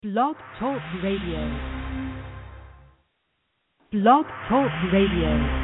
Blog Talk Radio. Blog Talk Radio.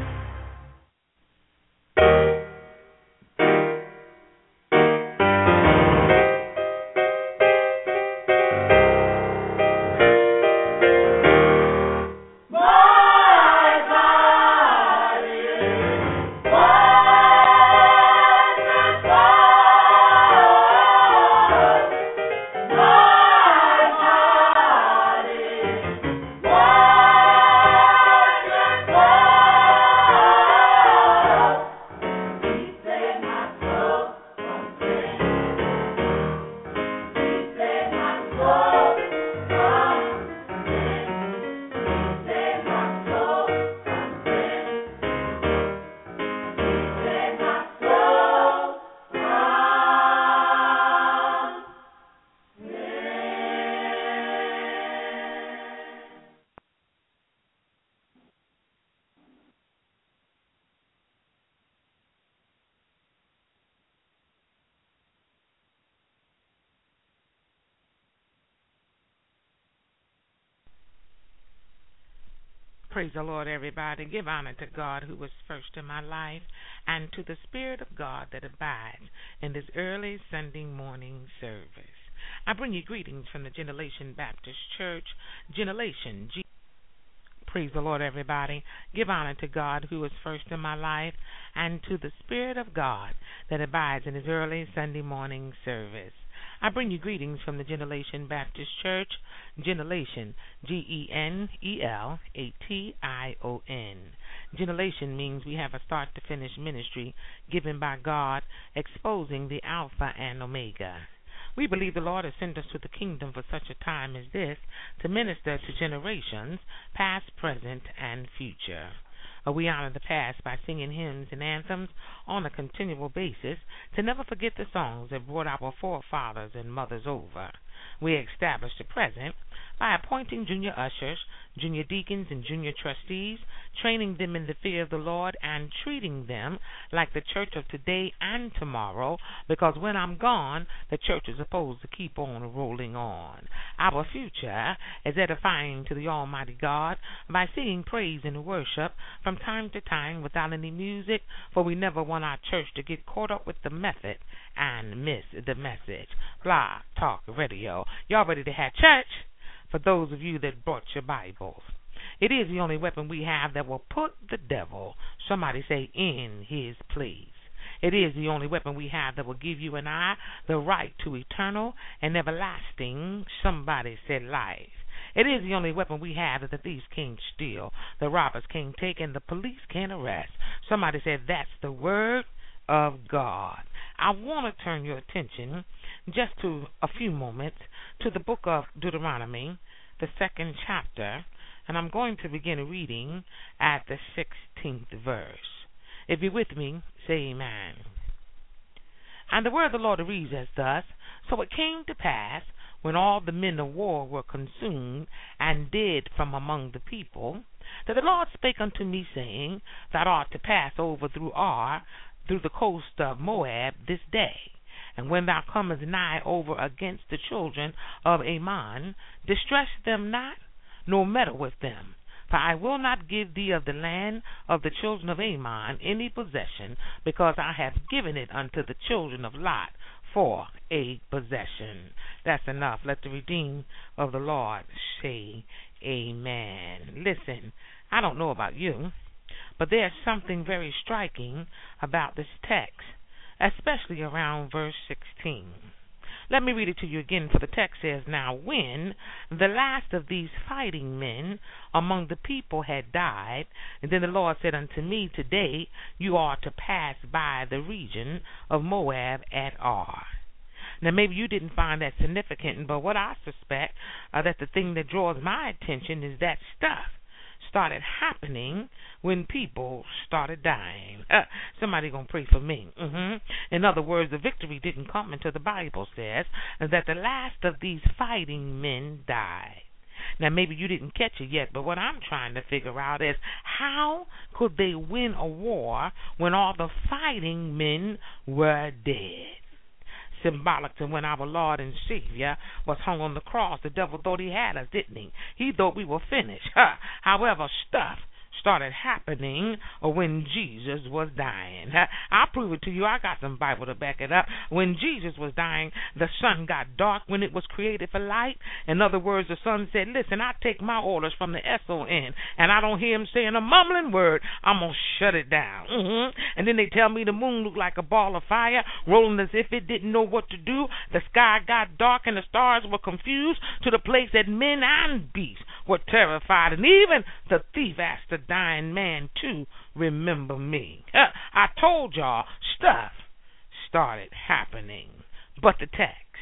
Praise the Lord, everybody. Give honor to God who was first in my life and to the Spirit of God that abides in this early Sunday morning service. I bring you greetings from the Generation Baptist Church, Generation G. Praise the Lord, everybody. Give honor to God who was first in my life and to the Spirit of God that abides in his early Sunday morning service. I bring you greetings from the Generation Baptist Church, Generation, Genelation. Generation means we have a start-to-finish ministry given by God, exposing the Alpha and Omega. We believe the Lord has sent us to the kingdom for such a time as this to minister to generations, past, present, and future. We honor the past by singing hymns and anthems on a continual basis to never forget the songs that brought our forefathers and mothers over. We establish the present by appointing junior ushers, junior deacons, and junior trustees, training them in the fear of the Lord, and treating them like the church of today and tomorrow, because when I'm gone, the church is supposed to keep on rolling on. Our future is edifying to the Almighty God by singing praise and worship from time to time without any music, for we never want our church to get caught up with the method and miss the message. Blog Talk Radio. Y'all ready to have church? For those of you that brought your Bibles, it is the only weapon we have that will put the devil, somebody say, in his place. It is the only weapon we have that will give you and I the right to eternal and everlasting, somebody said, life. It is the only weapon we have that the thieves can't steal, the robbers can't take, and the police can't arrest. Somebody said, that's the word of God. I want to turn your attention just to a few moments to the book of Deuteronomy, the 2nd chapter, and I'm going to begin reading at the 16th verse. If you're with me, say amen. And the word of the Lord reads as thus: So it came to pass, when all the men of war were consumed and dead from among the people, that the Lord spake unto me, saying, Thou art to pass over through Ar, through the coast of Moab this day. And when thou comest nigh over against the children of Ammon, distress them not, nor meddle with them. For I will not give thee of the land of the children of Ammon any possession, because I have given it unto the children of Lot for a possession. That's enough. Let the redeemed of the Lord say amen. Listen, I don't know about you, but there's something very striking about this text, especially around verse 16. Let me read it to you again, for the text says, Now when the last of these fighting men among the people had died, and then the Lord said unto me, Today you are to pass by the region of Moab at Ar. Now, maybe you didn't find that significant, but what I suspect that the thing that draws my attention is that stuff started happening when people started dying. Somebody gonna pray for me. In other words, the victory didn't come until the Bible says that the last of these fighting men died. Now, maybe you didn't catch it yet, but what I'm trying to figure out is how could they win a war when all the fighting men were dead? symbolic to when our Lord and Savior was hung on the cross. The devil thought he had us, didn't he? He thought we were finished. However, stuff started happening when Jesus was dying. I'll prove it to you. I got some Bible to back it up. When Jesus was dying, the sun got dark when it was created for light. In other words, the sun said, listen, I take my orders from the S-O-N, and I don't hear him saying a mumbling word. I'm going to shut it down. And then they tell me the moon looked like a ball of fire, rolling as if it didn't know what to do. The sky got dark and the stars were confused to the place that men and beasts were terrified. And even the thief asked the dying man to remember me. I told y'all stuff started happening. But the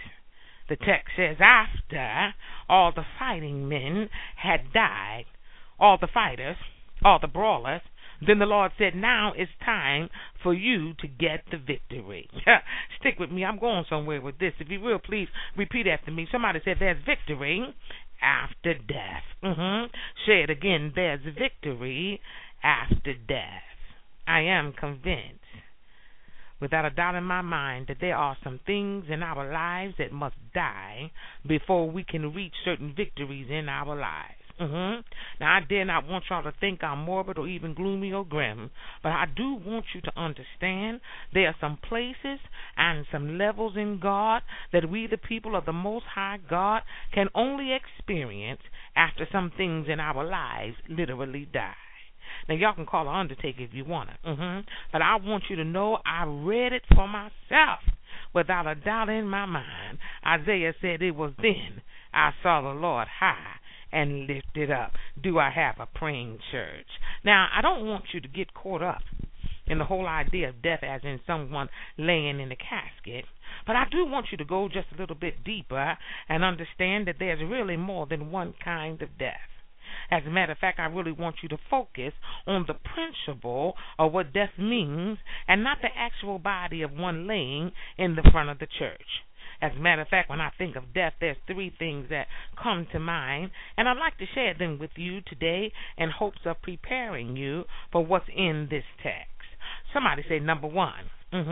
text says after all the fighting men had died, all the fighters, all the brawlers, then the Lord said, now it's time for you to get the victory. Stick with me. I'm going somewhere with this. If you will, please repeat after me. Somebody said there's victory after death. Say it again. There's victory after death. I am convinced, without a doubt in my mind, that there are some things in our lives that must die before we can reach certain victories in our lives. Now, I dare not want y'all to think I'm morbid or even gloomy or grim, but I do want you to understand there are some places and some levels in God that we, the people of the Most High God, can only experience after some things in our lives literally die. Now, y'all can call an undertaker if you want to, but I want you to know I read it for myself without a doubt in my mind. Isaiah said it was then I saw the Lord high and lifted up. Do I have a praying church? Now, I don't want you to get caught up in the whole idea of death as in someone laying in a casket, but I do want you to go just a little bit deeper and understand that there's really more than one kind of death. As a matter of fact, I really want you to focus on the principle of what death means and not the actual body of one laying in the front of the church. As a matter of fact, when I think of death, there's three things that come to mind, and I'd like to share them with you today in hopes of preparing you for what's in this text. Somebody say number one.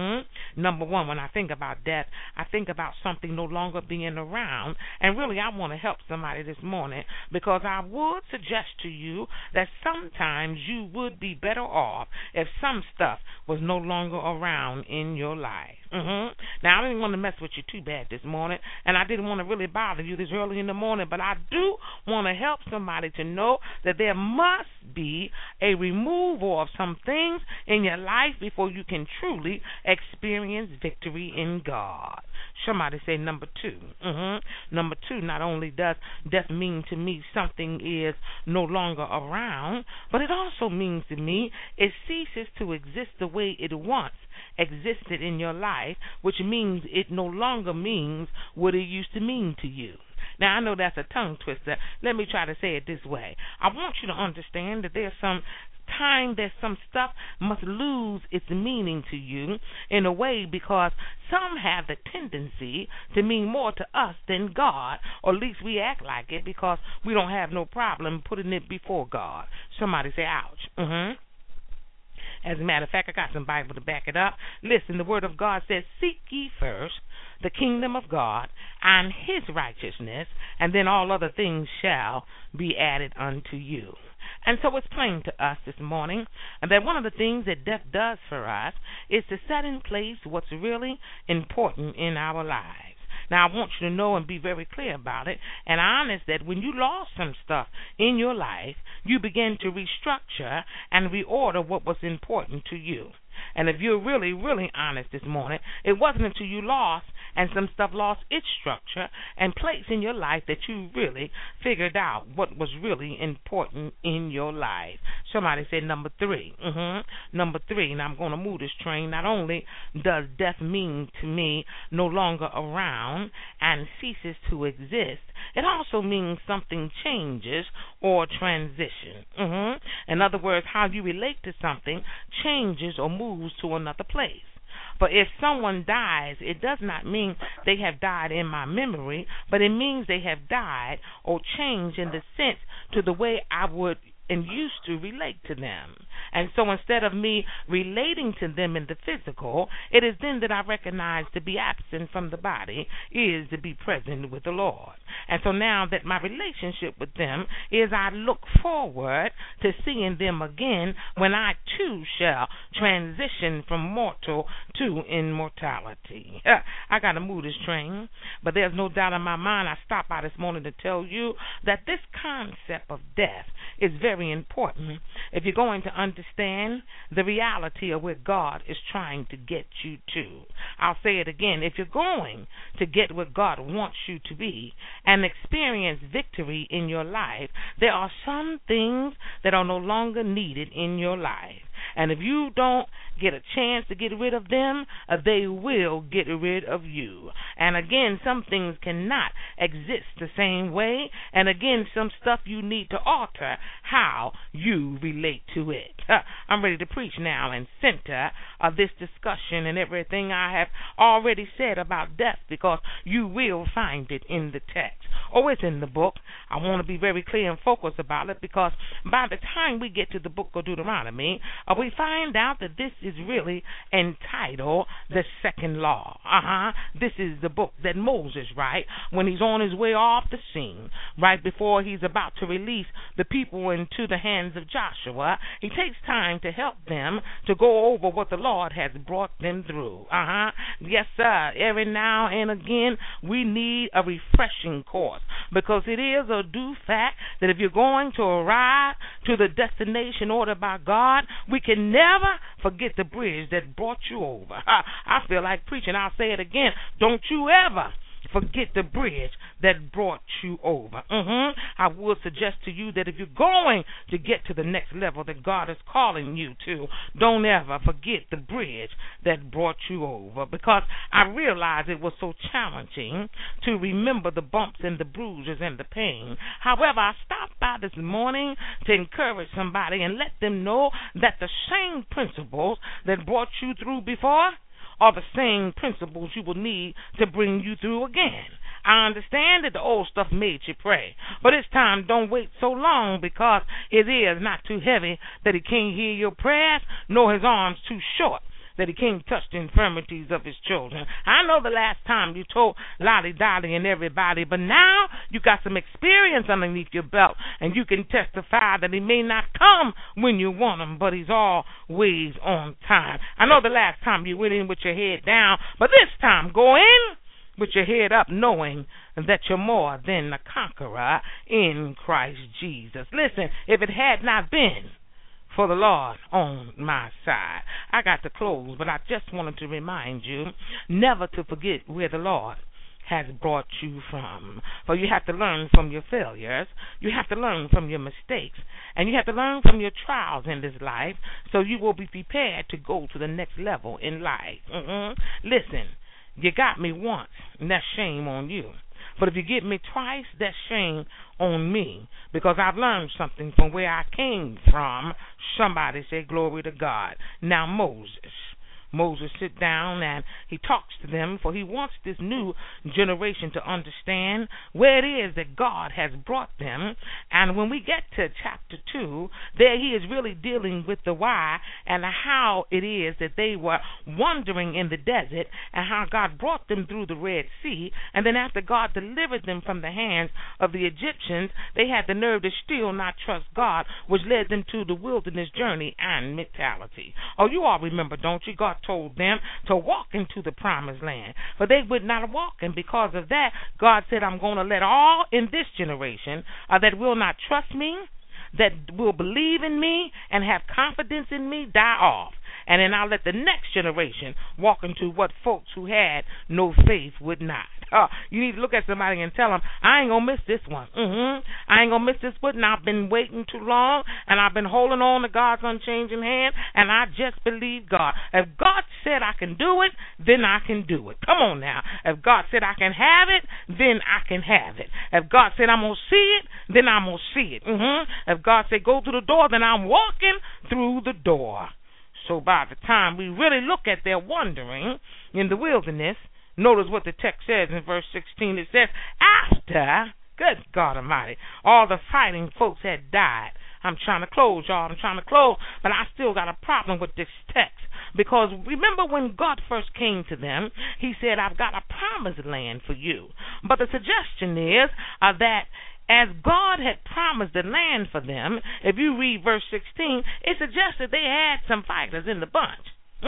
Number one, when I think about death, I think about something no longer being around. And really, I want to help somebody this morning because I would suggest to you that sometimes you would be better off if some stuff was no longer around in your life. Now, I didn't want to mess with you too bad this morning, and I didn't want to really bother you this early in the morning, but I do want to help somebody to know that there must be a removal of some things in your life before you can truly experience victory in God. Somebody say number two. Number two, not only does death mean to me something is no longer around, but it also means to me it ceases to exist the way it once existed in your life, which means it no longer means what it used to mean to you. Now, I know that's a tongue twister. Let me try to say it this way. I want you to understand that there's some time that some stuff must lose its meaning to you in a way because some have the tendency to mean more to us than God, or at least we act like it because we don't have no problem putting it before God. Somebody say, ouch. As a matter of fact, I got some Bible to back it up. Listen, the Word of God says, seek ye first the kingdom of God and his righteousness, and then all other things shall be added unto you. And so it's plain to us this morning that one of the things that death does for us is to set in place what's really important in our lives. Now, I want you to know and be very clear about it and honest that when you lost some stuff in your life, you begin to restructure and reorder what was important to you. And if you're really, really honest this morning, it wasn't until you lost and some stuff lost its structure and place in your life that you really figured out what was really important in your life. Somebody said number three. Number three, and I'm going to move this train. Not only does death mean to me no longer around and ceases to exist, it also means something changes or transition. In other words, how you relate to something changes or moves to another place. But if someone dies, it does not mean they have died in my memory, but it means they have died or changed in the sense to the way I would and used to relate to them. And so instead of me relating to them in the physical, it is then that I recognize to be absent from the body is to be present with the Lord. And so now that my relationship with them is, I look forward to seeing them again when I too shall transition from mortal to immortality. I got to move this train, but there's no doubt in my mind. I stopped by this morning to tell you that this concept of death is very important if you're going to understand the reality of where God is trying to get you to. I'll say it again. If you're going to get where God wants you to be and experience victory in your life, there are some things that are no longer needed in your life. And if you don't get a chance to get rid of them, they will get rid of you. And again, some things cannot exist the same way. And again, some stuff you need to alter how you relate to it. I'm ready to preach now and center this discussion and everything I have already said about death, because you will find it in the text. Oh, it's in the book. I want to be very clear and focused about it, because by the time we get to the book of Deuteronomy, we find out that this is really entitled the second law. This is the book that Moses writes when he's on his way off the scene, right before he's about to release the people into the hands of Joshua. He takes time to help them to go over what the Lord has brought them through. Yes, sir. Every now and again, we need a refreshing course, because it is a due fact that if you're going to arrive to the destination ordered by God, we can never forget the bridge that brought you over. I feel like preaching. I'll say it again. Don't you ever forget the bridge that brought you over. I will suggest to you that if you're going to get to the next level that God is calling you to, don't ever forget the bridge that brought you over, because I realized it was so challenging to remember the bumps and the bruises and the pain. However, I stopped by this morning to encourage somebody and let them know that the same principles that brought you through before are the same principles you will need to bring you through again. I understand that the old stuff made you pray, but this time don't wait so long, because his ear is not too heavy that he can't hear your prayers, nor his arms too short that he can't touch the infirmities of his children. I know the last time you told Lolly Dolly and everybody, but now you got some experience underneath your belt, and you can testify that he may not come when you want him, but he's always on time. I know the last time you went in with your head down, but this time go in with your head up, knowing that you're more than a conqueror in Christ Jesus. Listen, if it had not been for the Lord on my side. I got to close, but I just wanted to remind you never to forget where the Lord has brought you from. For you have to learn from your failures, you have to learn from your mistakes, and you have to learn from your trials in this life, so you will be prepared to go to the next level in life. Listen, you got me once, and that's shame on you. But if you get me twice, that's shame on me, because I've learned something from where I came from. Somebody say glory to God. Now Moses sit down and he talks to them, for he wants this new generation to understand where it is that God has brought them. And when we get to chapter 2, there he is really dealing with the why and how it is that they were wandering in the desert, and how God brought them through the Red Sea. And then after God delivered them from the hands of the Egyptians, they had the nerve to still not trust God, which led them to the wilderness journey and mentality. Oh, you all remember, don't you? God told them to walk into the promised land, but they would not walk, and because of that, God said, I'm going to let all in this generation that will not trust me, that will believe in me and have confidence in me, die off. And then I'll let the next generation walk into what folks who had no faith would not. You need to look at somebody and tell them, I ain't going to miss this one. I ain't going to miss this one. And I've been waiting too long, and I've been holding on to God's unchanging hand, and I just believe God. If God said I can do it, then I can do it. Come on now. If God said I can have it, then I can have it. If God said I'm going to see it, then I'm going to see it. If God said go through the door, then I'm walking through the door. So by the time we really look at their wandering in the wilderness, notice what the text says in verse 16. It says, after, good God Almighty, all the fighting folks had died, I'm trying to close, y'all. I'm trying to close, but I still got a problem with this text. Because remember when God first came to them, he said, I've got a promised land for you. But the suggestion is that as God had promised the land for them, if you read verse 16, it suggests that they had some fighters in the bunch.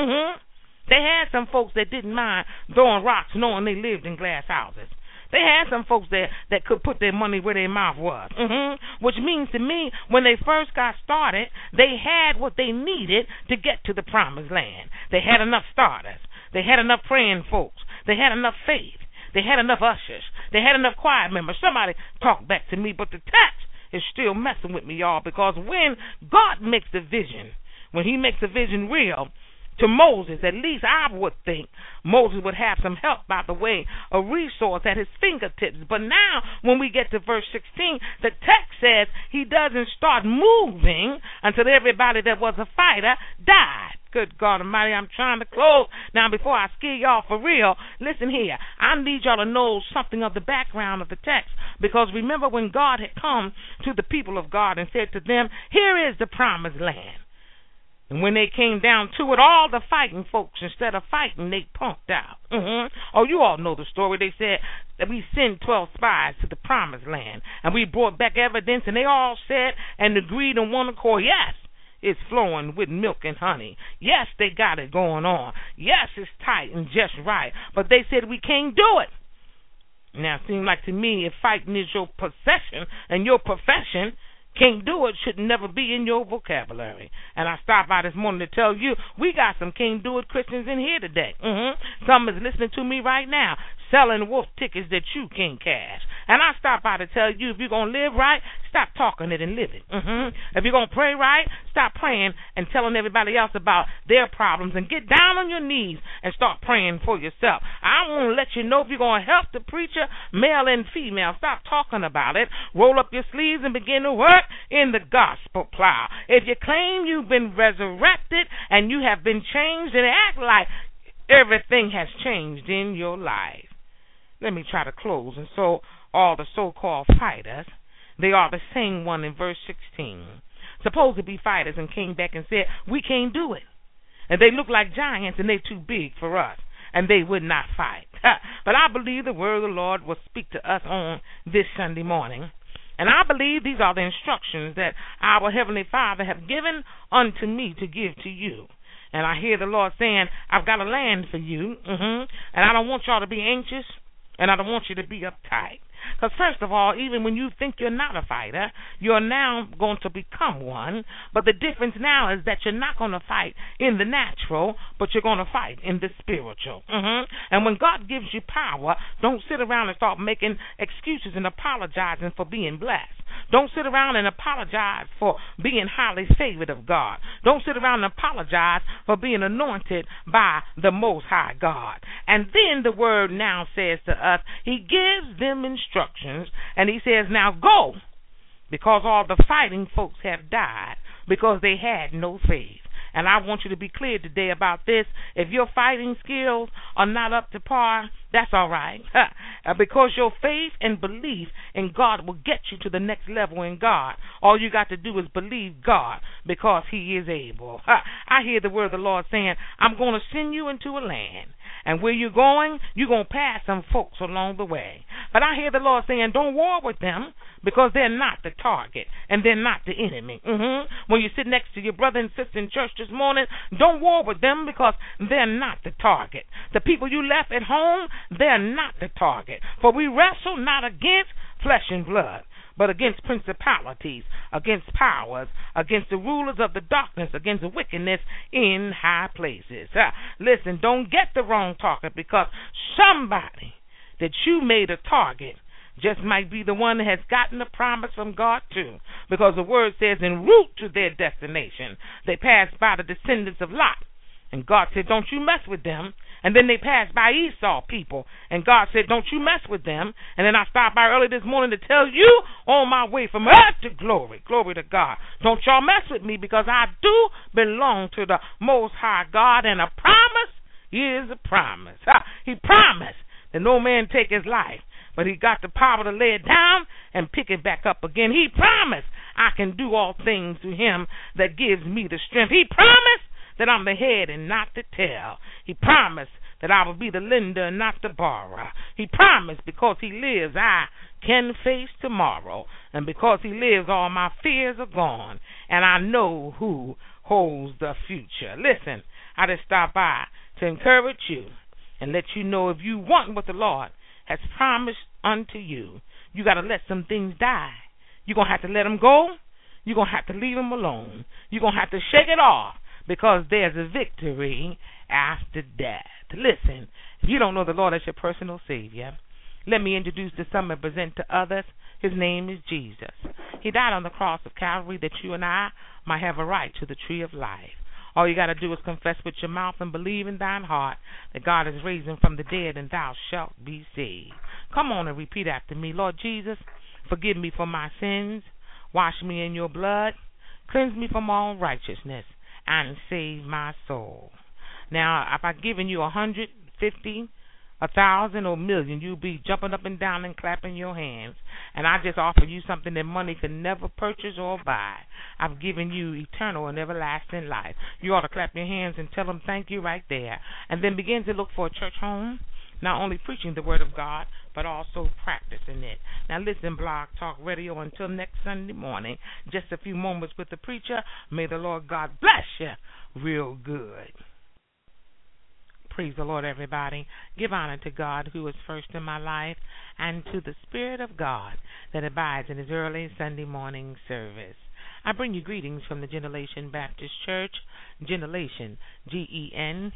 They had some folks that didn't mind throwing rocks knowing they lived in glass houses. They had some folks that could put their money where their mouth was. Which means to me, when they first got started, they had what they needed to get to the promised land. They had enough starters. They had enough praying folks. They had enough faith. They had enough ushers. They had enough choir members. Somebody talk back to me, but the text is still messing with me, y'all, because when God makes the vision, when he makes the vision real, to Moses, at least I would think Moses would have some help by the way, a resource at his fingertips. But now, when we get to verse 16, the text says he doesn't start moving until everybody that was a fighter died. Good God Almighty, I'm trying to close. Now, before I scare y'all for real, listen here. I need y'all to know something of the background of the text. Because remember when God had come to the people of God and said to them, here is the promised land. And when they came down to it, all the fighting folks, instead of fighting, they punked out. Oh, you all know the story. They said that we sent 12 spies to the promised land, and we brought back evidence, and they all said and agreed on one accord, yes, it's flowing with milk and honey. Yes, they got it going on. Yes, it's tight and just right. But they said we can't do it. Now, it seems like to me, if fighting is your possession and your profession, can't do it should never be in your vocabulary. And I stopped by this morning to tell you, we got some can't do it Christians in here today. Some is listening to me right now, selling wolf tickets that you can't cash. And I stopped by to tell you, if you're going to live right, stop talking it and live it. If you're going to pray right, stop praying and telling everybody else about their problems, and get down on your knees and start praying for yourself. I want to let you know, if you're going to help the preacher, male and female, stop talking about it. Roll up your sleeves and begin to work in the gospel plow. If you claim you've been resurrected and you have been changed, and act like everything has changed in your life. Let me try to close. And so all the so-called fighters, they are the same one in verse 16, supposed to be fighters, and came back and said, we can't do it. And they look like giants, and they're too big for us, and they would not fight. But I believe the word of the Lord will speak to us on this Sunday morning. And I believe these are the instructions that our Heavenly Father have given unto me to give to you. And I hear the Lord saying, I've got a land for you, and I don't want y'all to be anxious, and I don't want you to be uptight. Because first of all, even when you think you're not a fighter, you're now going to become one. But the difference now is that you're not going to fight in the natural, but you're going to fight in the spiritual. And when God gives you power, don't sit around and start making excuses and apologizing for being blessed. Don't sit around and apologize for being highly favored of God. Don't sit around and apologize for being anointed by the Most High God. And then the word now says to us, he gives them instructions, and he says, now go, because all the fighting folks have died because they had no faith. And I want you to be clear today about this. If your fighting skills are not up to par, that's all right. Because your faith and belief in God will get you to the next level in God. All you got to do is believe God, because he is able. I hear the word of the Lord saying, I'm going to send you into a land. And where you're going to pass some folks along the way. But I hear the Lord saying, don't war with them, because they're not the target and they're not the enemy. When you sit next to your brother and sister in church this morning, don't war with them, because they're not the target. The people you left at home, they're not the target. For we wrestle not against flesh and blood, but against principalities, against powers, against the rulers of the darkness, against the wickedness in high places. Listen, don't get the wrong target, because somebody that you made a target just might be the one that has gotten a promise from God too. Because the word says, en route to their destination, they passed by the descendants of Lot. And God said, don't you mess with them. And then they passed by Esau people, and God said, don't you mess with them. And then I stopped by early this morning to tell you, on my way from earth to glory, glory to God, don't y'all mess with me, because I do belong to the Most High God, and a promise is a promise. He promised that no man take his life, but he got the power to lay it down and pick it back up again. He promised I can do all things through him that gives me the strength. He promised that I'm the head and not the tail. He promised that I will be the lender and not the borrower. He promised because he lives, I can face tomorrow. And because he lives, all my fears are gone. And I know who holds the future. Listen, I just stopped by to encourage you and let you know if you want what the Lord has promised unto you, you got to let some things die. You're going to have to let them go. You're going to have to leave them alone. You're going to have to shake it off because there's a victory after death. Listen, if you don't know the Lord as your personal Savior, let me introduce to some and present to others. His name is Jesus. He died on the cross of Calvary that you and I might have a right to the tree of life. All you got to do is confess with your mouth and believe in thine heart that God is raising from the dead, and thou shalt be saved. Come on and repeat after me. Lord Jesus, forgive me for my sins. Wash me in your blood. Cleanse me from all righteousness and save my soul. Now, if I've given you 150, 1,000, or 1,000,000, you'll be jumping up and down and clapping your hands. And I just offer you something that money could never purchase or buy. I've given you eternal and everlasting life. You ought to clap your hands and tell them thank you right there. And then begin to look for a church home, not only preaching the word of God, but also practicing it. Now listen, Blog Talk Radio, until next Sunday morning, just a few moments with the preacher. May the Lord God bless you real good. Praise the Lord, everybody. Give honor to God, who is first in my life, and to the Spirit of God that abides in his early Sunday morning service. I bring you greetings from the Generation Baptist Church. Generation, Genelation.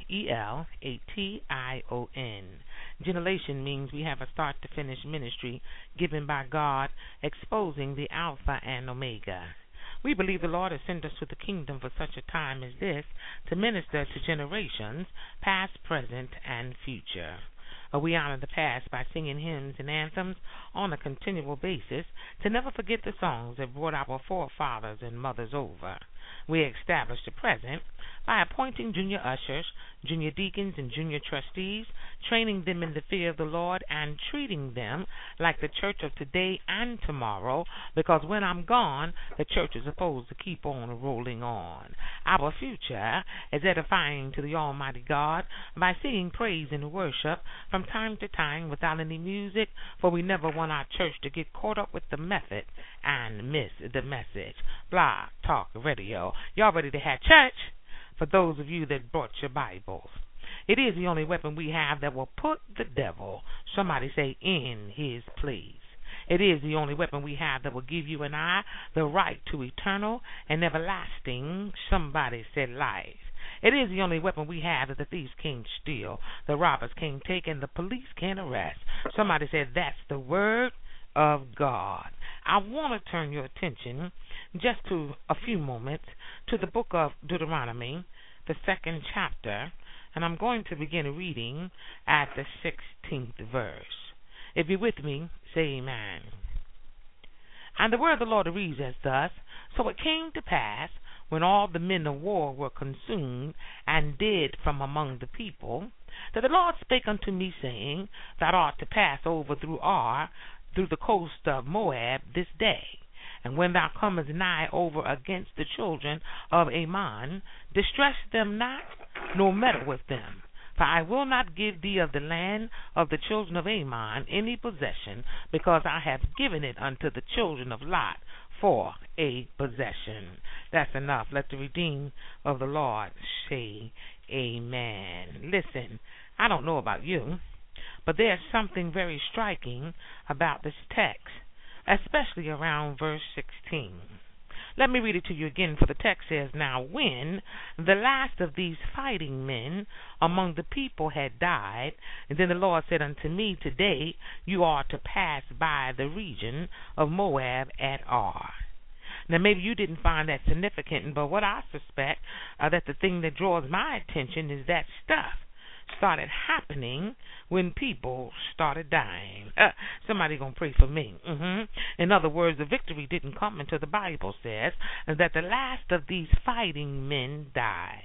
Generation means we have a start-to-finish ministry given by God, exposing the Alpha and Omega. We believe the Lord has sent us to the kingdom for such a time as this to minister to generations, past, present, and future. We honor the past by singing hymns and anthems on a continual basis to never forget the songs that brought our forefathers and mothers over. We establish the present by appointing junior ushers, junior deacons, and junior trustees, training them in the fear of the Lord, and treating them like the church of today and tomorrow, because when I'm gone, the church is supposed to keep on rolling on. Our future is edifying to the Almighty God by singing praise and worship from time to time without any music, for we never want our church to get caught up with the method and miss the message. Blog Talk Radio. Y'all ready to have church? For those of you that brought your Bibles, it is the only weapon we have that will put the devil, somebody say, in his place. It is the only weapon we have that will give you and I the right to eternal and everlasting, somebody said, life. It is the only weapon we have that the thieves can't steal, the robbers can't take, and the police can't arrest. Somebody said, that's the word of God. I want to turn your attention just to a few moments to the book of Deuteronomy, the 2nd chapter, and I'm going to begin reading at the 16th verse. If you're with me, say amen. And the word of the Lord reads as thus: So it came to pass, when all the men of war were consumed and dead from among the people, that the Lord spake unto me, saying, Thou art to pass over through Ar, through the coast of Moab this day. And when thou comest nigh over against the children of Ammon, distress them not, nor meddle with them. For I will not give thee of the land of the children of Ammon any possession, because I have given it unto the children of Lot for a possession. That's enough. Let the redeemed of the Lord say amen. Listen, I don't know about you, but there's something very striking about this text, especially around verse 16. Let me read it to you again, for the text says, Now when the last of these fighting men among the people had died, and then the Lord said unto me, Today you are to pass by the region of Moab at Ar. Now maybe you didn't find that significant, but what I suspect that the thing that draws my attention is that stuff started happening when people started dying. Somebody gonna pray for me. In other words, the victory didn't come until the Bible says that the last of these fighting men died.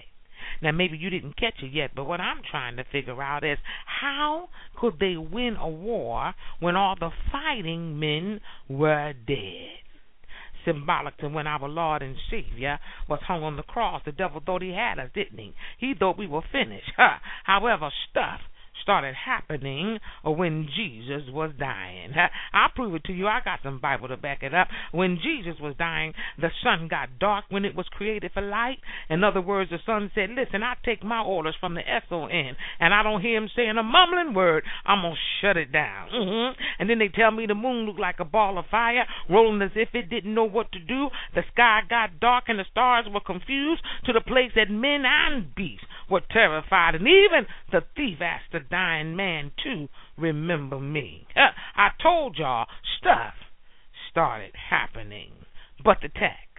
Now, maybe you didn't catch it yet, but what I'm trying to figure out is how could they win a war when all the fighting men were dead? Symbolic to when our Lord and Savior was hung on the cross, the devil thought he had us, didn't he? He thought we were finished. However, stuff started happening when Jesus was dying. I'll prove it to you. I got some Bible to back it up. When Jesus was dying, the sun got dark when it was created for light. In other words, the sun said, listen, I take my orders from the S-O-N, and I don't hear him saying a mumbling word. I'm going to shut it down. And then they tell me the moon looked like a ball of fire, rolling as if it didn't know what to do. The sky got dark and the stars were confused to the place that men and beasts were terrified. And even the thief asked the dying man to remember me. I told y'all stuff started happening. But the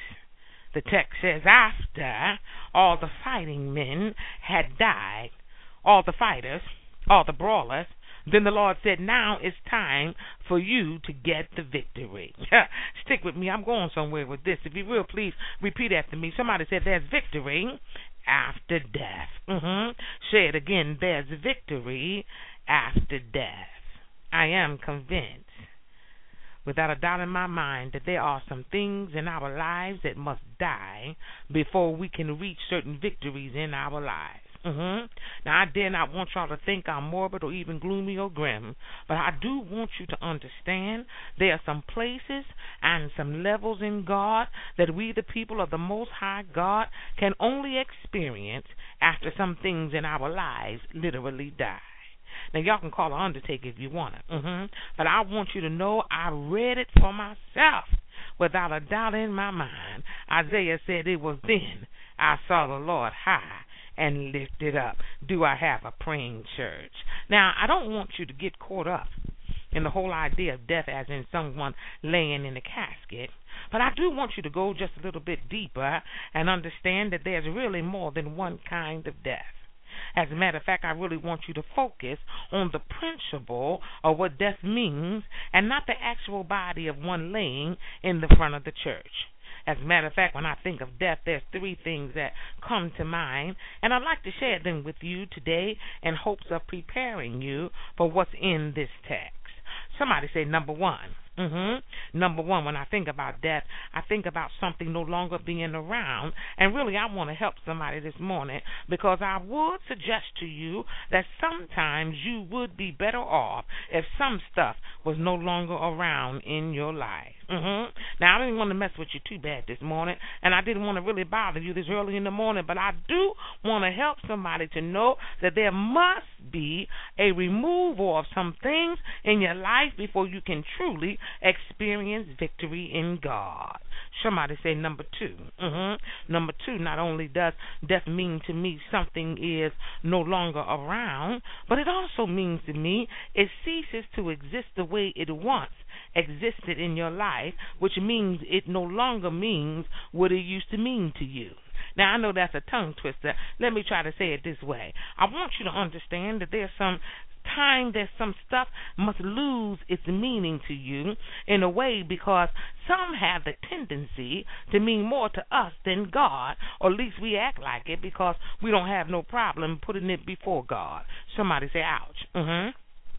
text says after all the fighting men had died, all the fighters, all the brawlers, then the Lord said, now it's time for you to get the victory. Stick with me. I'm going somewhere with this. If you will, please repeat after me. Somebody said there's victory after death. Say it again. There's victory after death. I am convinced, without a doubt in my mind, that there are some things in our lives that must die before we can reach certain victories in our lives. Now, I dare not want y'all to think I'm morbid or even gloomy or grim, but I do want you to understand there are some places and some levels in God that we, the people of the Most High God, can only experience after some things in our lives literally die. Now, y'all can call an undertaker if you want to, but I want you to know I read it for myself without a doubt in my mind. Isaiah said it was then I saw the Lord high and lifted up. Do I have a praying church? Now, I don't want you to get caught up in the whole idea of death as in someone laying in a casket, but I do want you to go just a little bit deeper and understand that there's really more than one kind of death. As a matter of fact, I really want you to focus on the principle of what death means and not the actual body of one laying in the front of the church. As a matter of fact, when I think of death, there's three things that come to mind, and I'd like to share them with you today in hopes of preparing you for what's in this text. Somebody say number one. Number one, when I think about death, I think about something no longer being around. And really, I want to help somebody this morning because I would suggest to you that sometimes you would be better off if some stuff was no longer around in your life. Now, I didn't want to mess with you too bad this morning, and I didn't want to really bother you this early in the morning, but I do want to help somebody to know that there must be a removal of some things in your life before you can truly experience victory in God. Somebody say number two. Number two, not only does death mean to me something is no longer around, but it also means to me it ceases to exist the way it once existed in your life, which means it no longer means what it used to mean to you. Now, I know that's a tongue twister. Let me try to say it this way. I want you to understand that there's some time that some stuff must lose its meaning to you in a way because some have the tendency to mean more to us than God, or at least we act like it because we don't have no problem putting it before God. Somebody say, ouch.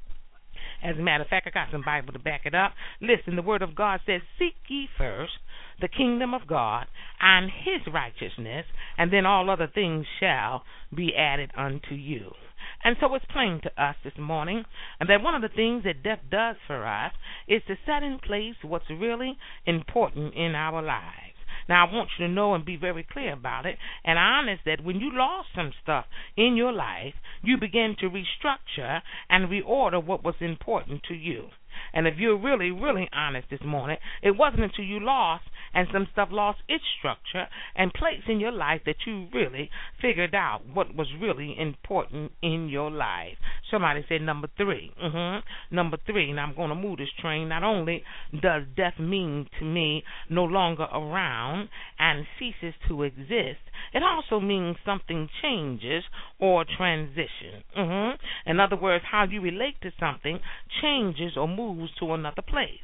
As a matter of fact, I got some Bible to back it up. Listen, the Word of God says, seek ye first the kingdom of God and His righteousness, and then all other things shall be added unto you. And so it's plain to us this morning that one of the things that death does for us is to set in place what's really important in our lives. Now, I want you to know and be very clear about it and honest that when you lost some stuff in your life, you begin to restructure and reorder what was important to you. And if you're really, really honest this morning, it wasn't until you lost and some stuff lost its structure and place in your life that you really figured out what was really important in your life. Somebody said number three. Number three, and I'm going to move this train. Not only does death mean to me no longer around and ceases to exist, it also means something changes or transition. In other words, how you relate to something changes or moves to another place.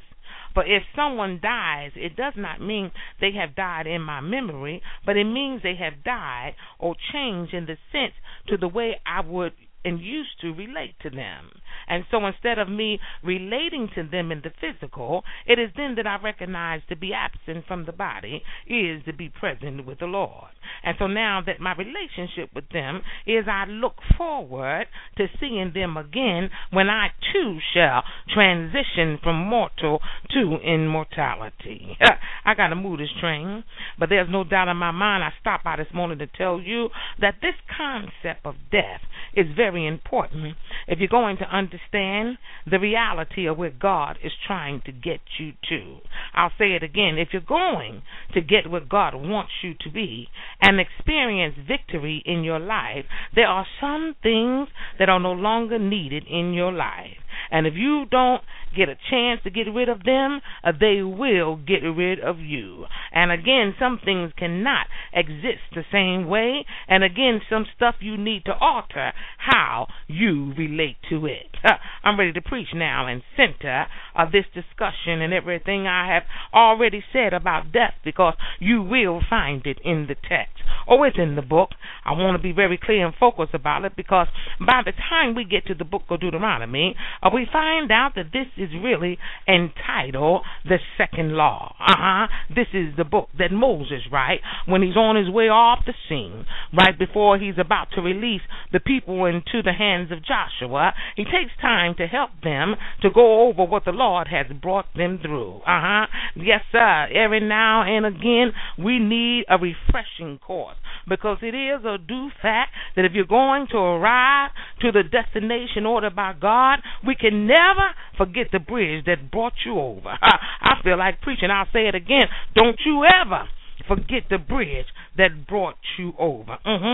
For if someone dies, it does not mean they have died in my memory, but it means they have died or changed in the sense to the way I would and used to relate to them. And so instead of me relating to them in the physical, it is then that I recognize to be absent from the body is to be present with the Lord. And so now that my relationship with them is, I look forward to seeing them again when I too shall transition from mortal to immortality. I got to move this train, but there's no doubt in my mind. I stopped by this morning to tell you that this concept of death is very important if you're going to understand the reality of where God is trying to get you to. I'll say it again. If you're going to get where God wants you to be and experience victory in your life, there are some things that are no longer needed in your life. And if you don't get a chance to get rid of them, they will get rid of you. And again, some things cannot exist the same way. And again, some stuff you need to alter how you relate to it. I'm ready to preach now and center this discussion and everything I have already said about death, because you will find it in the text. Oh, it's in the book. I want to be very clear and focused about it, because by the time we get to the book of Deuteronomy, we find out that this is really entitled the second law. This is the book that Moses writes when he's on his way off the scene, right before he's about to release the people into the hands of Joshua. He takes time to help them to go over what the Lord has brought them through. Yes, sir. Every now and again, we need a refreshing course, because it is a due fact that if you're going to arrive to the destination ordered by God, we can never forget the bridge that brought you over. I feel like preaching. I'll say it again. Don't you ever forget the bridge that brought you over.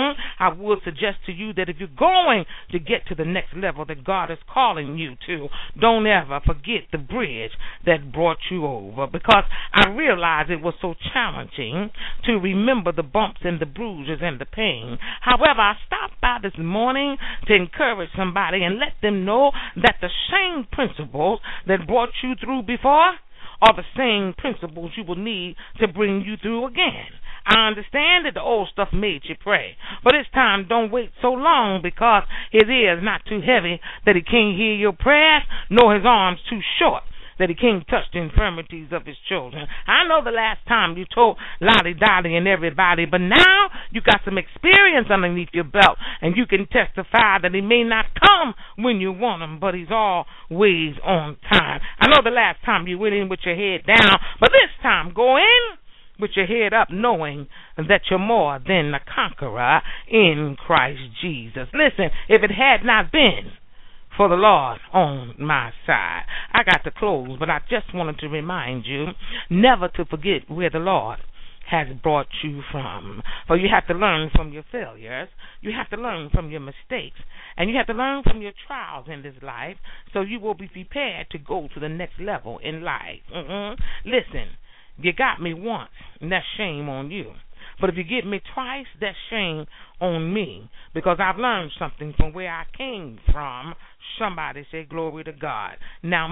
I would suggest to you that if you're going to get to the next level that God is calling you to, don't ever forget the bridge that brought you over, because I realized it was so challenging to remember the bumps and the bruises and the pain. However, I stopped by this morning to encourage somebody and let them know that the same principles that brought you through before are the same principles you will need to bring you through again. I understand that the old stuff made you pray, but this time don't wait so long, because his ear is not too heavy that he can't hear your prayers, nor his arms too short that he can't touch the infirmities of his children. I know the last time you told Lottie Dottie and everybody, but now you got some experience underneath your belt, and you can testify that he may not come when you want him, but he's always on time. I know the last time you went in with your head down, but this time go in with your head up, knowing that you're more than a conqueror in Christ Jesus. Listen, if it had not been for the Lord on my side. I got to close, but I just wanted to remind you never to forget where the Lord has brought you from. For you have to learn from your failures, you have to learn from your mistakes, and you have to learn from your trials in this life, so you will be prepared to go to the next level in life. Listen, you got me once, and that's shame on you. But if you get me twice, that's shame on me, because I've learned something from where I came from. Somebody say glory to God. Now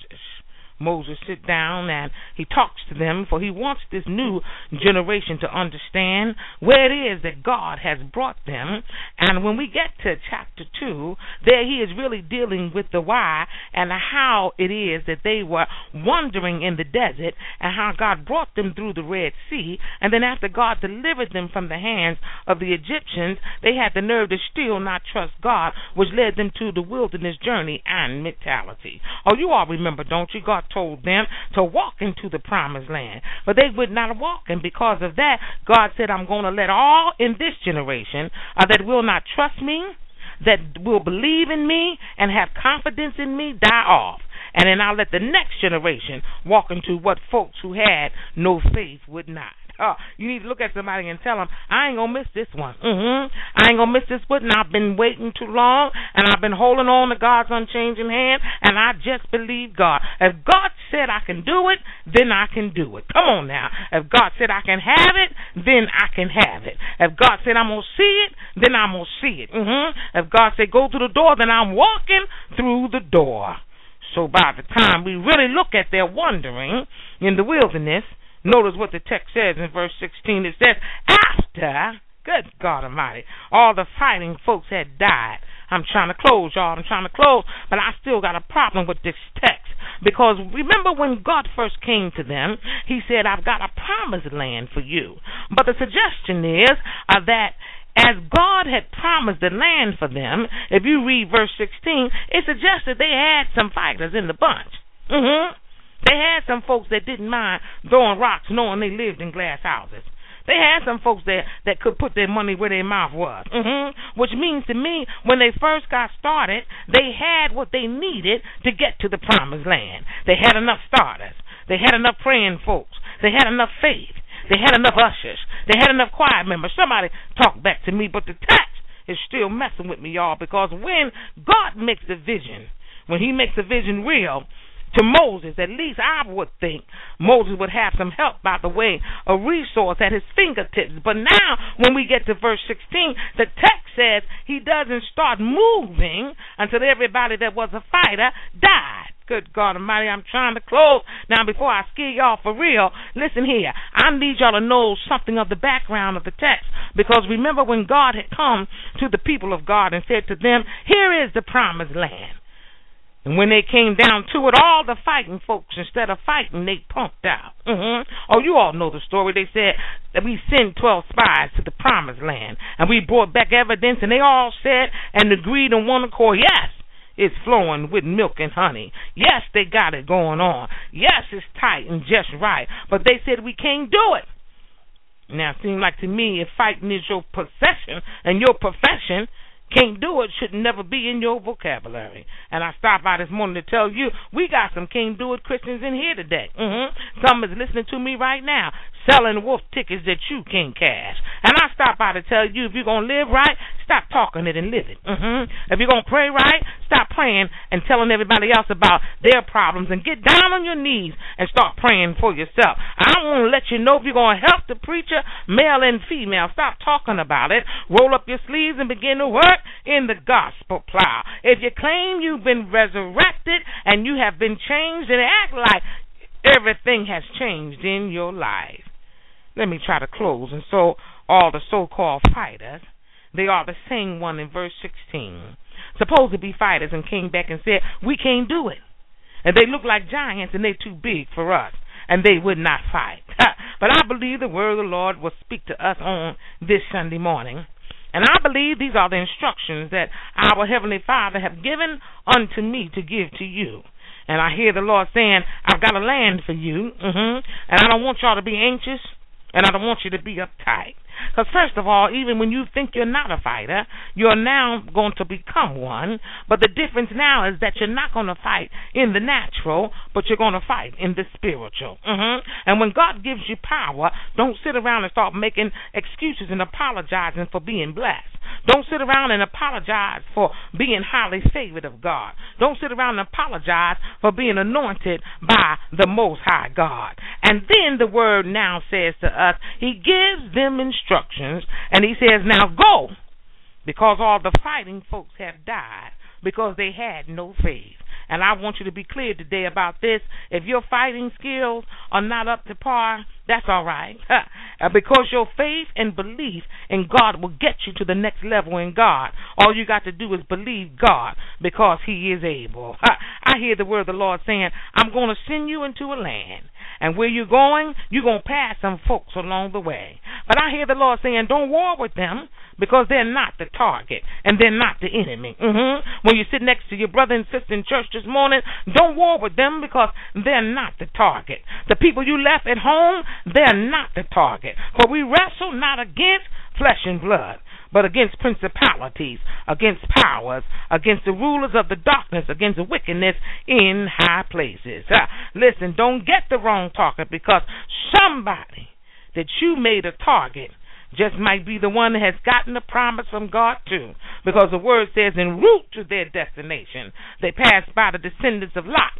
Moses sit down and he talks to them, for he wants this new generation to understand where it is that God has brought them. And when we get to chapter 2, there he is really dealing with the why and how it is that they were wandering in the desert, and how God brought them through the Red Sea. And then after God delivered them from the hands of the Egyptians, they had the nerve to still not trust God, which led them to the wilderness journey and mentality. Oh, you all remember, don't you? God told them to walk into the promised land, but they would not walk, and because of that, God said, I'm going to let all in this generation that will not trust me, that will believe in me and have confidence in me, die off. And then I'll let the next generation walk into what folks who had no faith would not. You need to look at somebody and tell them, I ain't going to miss this one. I ain't going to miss this one. I've been waiting too long, and I've been holding on to God's unchanging hand, and I just believe God. If God said I can do it, then I can do it. Come on now. If God said I can have it, then I can have it. If God said I'm going to see it, then I'm going to see it. If God said go through the door, then I'm walking through the door. So by the time we really look at their wandering in the wilderness, notice what the text says in verse 16. It says, after, good God Almighty, all the fighting folks had died. I'm trying to close, y'all. I'm trying to close, but I still got a problem with this text. Because remember when God first came to them, he said, I've got a promised land for you. But the suggestion is that as God had promised the land for them, if you read verse 16, it suggests that they had some fighters in the bunch. They had some folks that didn't mind throwing rocks knowing they lived in glass houses. They had some folks there that could put their money where their mouth was. Which means to me, when they first got started, they had what they needed to get to the promised land. They had enough starters. They had enough praying folks. They had enough faith. They had enough ushers. They had enough choir members. Somebody talk back to me, but the text is still messing with me, y'all, because when God makes a vision, when he makes a vision real, to Moses, at least I would think Moses would have some help by the way, a resource at his fingertips. But now, when we get to verse 16, the text says he doesn't start moving until everybody that was a fighter died. Good God Almighty, I'm trying to close. Now, before I scare y'all for real, listen here. I need y'all to know something of the background of the text. Because remember when God had come to the people of God and said to them, here is the promised land. And when they came down to it, all the fighting folks, instead of fighting, they punked out. Oh, you all know the story. They said that we sent 12 spies to the promised land, and we brought back evidence, and they all said and agreed in one accord, yes, it's flowing with milk and honey. Yes, they got it going on. Yes, it's tight and just right. But they said we can't do it. Now, it seems like to me, if fighting is your possession and your profession, can't do it should never be in your vocabulary. And I stopped by this morning to tell you, we got some can't do it Christians in here today. Some is listening to me right now, selling wolf tickets that you can't cash. And I stopped by to tell you, if you're going to live right, stop talking it and live it. If you're going to pray right, stop praying and telling everybody else about their problems, and get down on your knees and start praying for yourself. I want to let you know, if you're going to help the preacher, male and female, stop talking about it. Roll up your sleeves and begin to work in the gospel plow. If you claim you've been resurrected and you have been changed, and act like everything has changed in your life. Let me try to close. And so all the so-called fighters, they are the same one in verse 16, supposed to be fighters, and came back and said, we can't do it. And they look like giants, and they're too big for us, and they would not fight. But I believe the word of the Lord will speak to us on this Sunday morning. And I believe these are the instructions that our Heavenly Father have given unto me to give to you. And I hear the Lord saying, I've got a land for you, and I don't want y'all to be anxious, and I don't want you to be uptight. Because first of all, even when you think you're not a fighter, you're now going to become one. But the difference now is that you're not going to fight in the natural, but you're going to fight in the spiritual. And when God gives you power, don't sit around and start making excuses and apologizing for being blessed. Don't sit around and apologize for being highly favored of God. Don't sit around and apologize for being anointed by the Most High God. And then the word now says to us, he gives them instructions, and he says, now go, because all the fighting folks have died because they had no faith. And I want you to be clear today about this. If your fighting skills are not up to par, that's all right. Because your faith and belief in God will get you to the next level in God. All you got to do is believe God, because he is able. I hear the word of the Lord saying, I'm going to send you into a land. And where you're going to pass some folks along the way. But I hear the Lord saying, don't war with them, because they're not the target, and they're not the enemy. When you sit next to your brother and sister in church this morning, don't war with them, because they're not the target. The people you left at home, they're not the target. For we wrestle not against flesh and blood, but against principalities, against powers, against the rulers of the darkness, against the wickedness in high places. Listen, don't get the wrong target, because somebody that you made a target just might be the one that has gotten the promise from God too. Because the word says, en route to their destination, they passed by the descendants of Lot,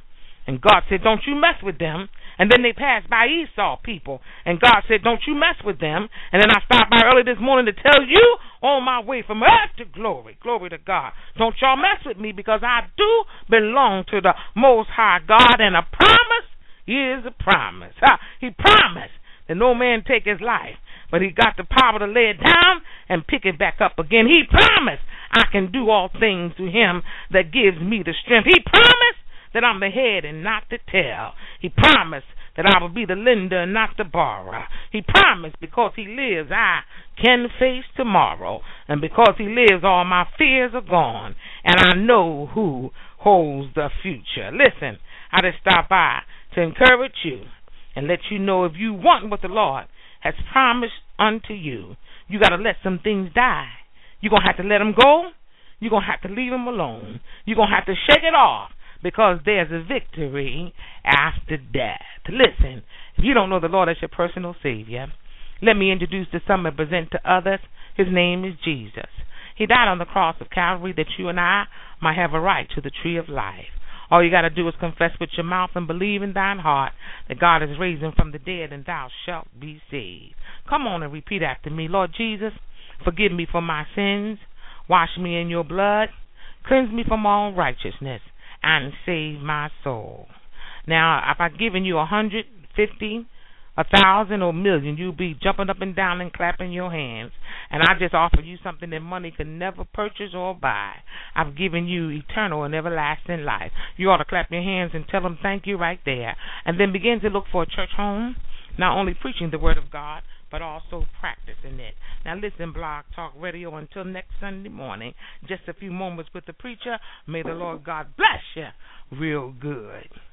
And God said, don't you mess with them. And then they passed by Esau people. And God said, don't you mess with them. And then I stopped by early this morning to tell you on my way from earth to glory. Glory to God. Don't y'all mess with me because I do belong to the Most High God. And a promise is a promise. He promised that no man take his life. But he got the power to lay it down and pick it back up again. He promised I can do all things through him that gives me the strength. He promised that I'm the head and not the tail. He promised that I will be the lender and not the borrower. He promised because he lives, I can face tomorrow. And because he lives, all my fears are gone. And I know who holds the future. Listen, I just stopped by to encourage you and let you know if you want what the Lord has promised unto you, you got to let some things die. You're going to have to let them go. You're going to have to leave them alone. You're going to have to shake it off. Because there's a victory after death. Listen, if you don't know the Lord as your personal Savior, let me introduce to some and present to others. His name is Jesus. He died on the cross of Calvary that you and I might have a right to the tree of life. All you got to do is confess with your mouth and believe in thine heart that God is raised him from the dead and thou shalt be saved. Come on and repeat after me. Lord Jesus, forgive me for my sins. Wash me in your blood. Cleanse me from all righteousness. And save my soul. Now, if I've given you 150, 1,000, or 1,000,000, you'll be jumping up and down and clapping your hands. And I just offered you something that money could never purchase or buy. I've given you eternal and everlasting life. You ought to clap your hands and tell them thank you right there. And then begin to look for a church home, not only preaching the word of God, but also practicing it. Now listen, Blog Talk Radio, until next Sunday morning, just a few moments with the preacher. May the Lord God bless you real good.